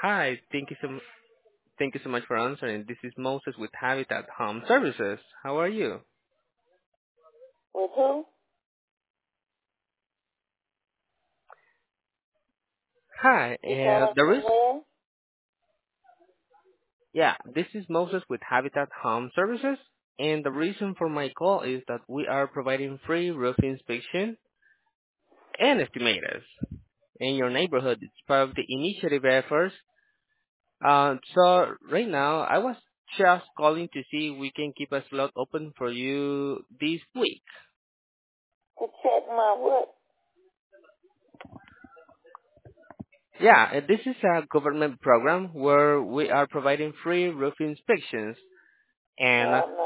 Hi, thank you so much for answering. This is Moses with Habitat Home Services. How are you? With who? Hi, You calling there is from where? yeah, this is Moses with Habitat Home Services, and the reason for my call is that we are providing free roof inspection and estimators in your neighborhood. It's part of the initiative efforts. So right now, I was just calling to see if we can keep a slot open for you this week. To check my what? Yeah, this is a government program where we are providing free roof inspections. No, And I'm